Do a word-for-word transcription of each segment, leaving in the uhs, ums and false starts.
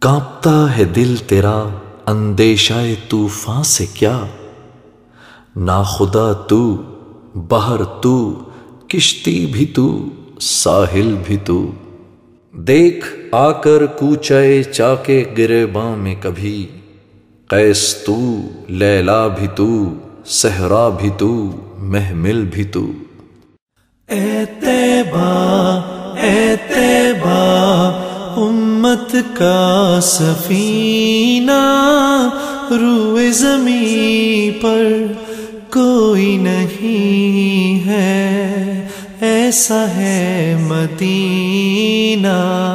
کانپتا ہے دل تیرا اندیشہ طوفان سے کیا، ناخدا تو، بحر تو، کشتی بھی تو، ساحل بھی تو۔ دیکھ آ کر کوچے چاکے گریباں میں کبھی، قیس تو، لیلا بھی تو، صحرا بھی تو، محمل بھی تو۔ اے طیبہ اے طیبہ امت کا سفینہ، روئے زمین پر کوئی نہیں ہے، ایسا ہے مدینہ۔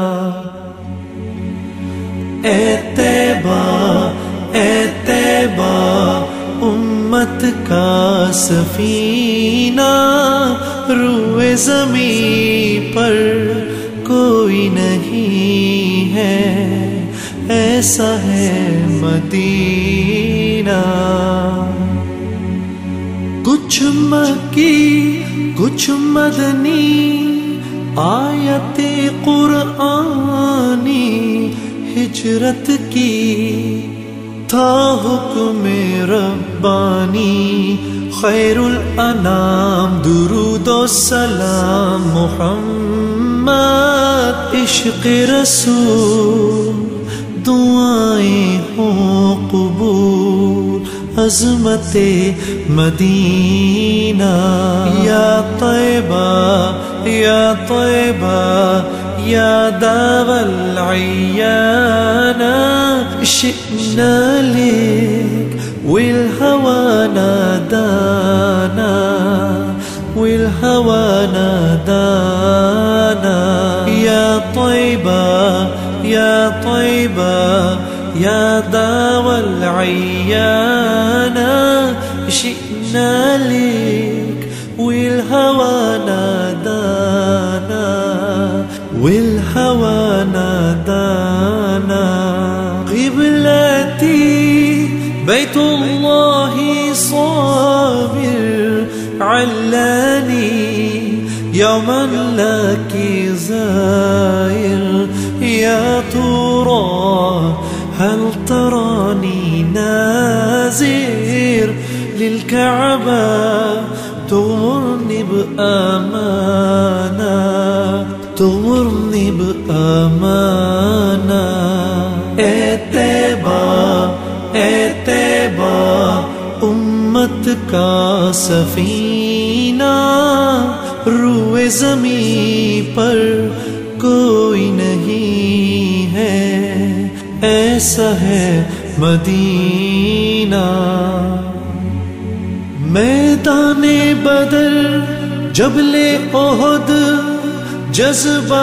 اے طیبہ اے طیبہ امت کا سفینہ، روئے زمین پر کوئی نہیں ہے، ایسا ہے مدینہ۔ کچھ مکی کچھ مدنی آیت قرآنی ہجرت کی، تھا حکم ربانی، خیر الانام درود و سلام محمد، عشق رسول دعائیں ہوں قبول، عظمت مدینہ۔ یا طیبہ یا طیبہ یا دار العیان، شئنا لك والهوى نادانا، والهوى نادانا۔ یا طیبہ یا طیبہ یا دار العیان، شئنا لك والهوى نادانا، والهوى نادانا۔ قبلتي بيت الله صابر علاني، يوما لك زائر، يا ترى هل تراني نازر للكعبة، تغمرني بأمانة، تغمرني بأمانة۔ اے طیبہ اے طیبہ امت کا سفینہ، روئے زمین پر کوئی نہیں ہے، ایسا ہے مدینہ۔ میدان بدر جبل احد جذبہ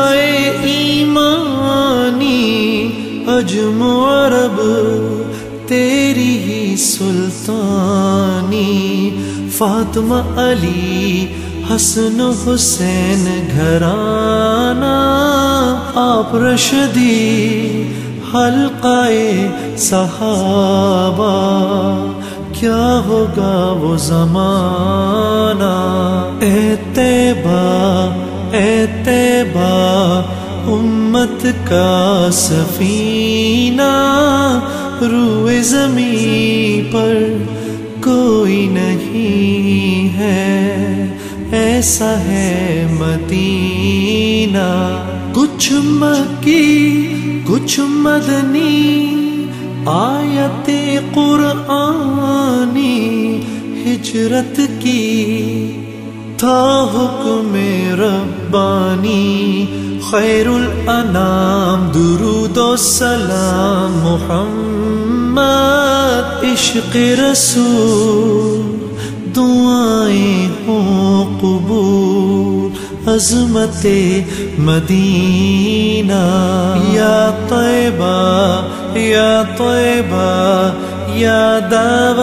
ایمانی، عجم عرب تیری ہی سلطانی، فاطمہ علی حسن حسین گھرانہ، آپ رشدی حلقہ صحابہ، کیا ہوگا وہ زمانہ۔ اے طیبہ اے طیبہ امت کا سفینہ، روئے زمین پر کوئی نہیں ہے، ایسا ہے مدینہ۔ کچھ مکی کچھ مدنی آیت قرآنی ہجرت کی، تھا حکم ربانی، خیر الانام درود و سلام محمد، عشق رسول دعائیں ہوں قبول، عظمت مدینہ۔ یا طیبہ یا طیبہ یا دار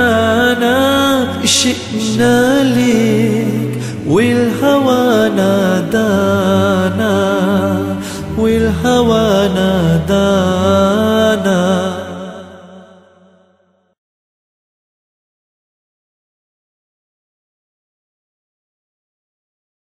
العیان، شئنا لك والهوى نادانا،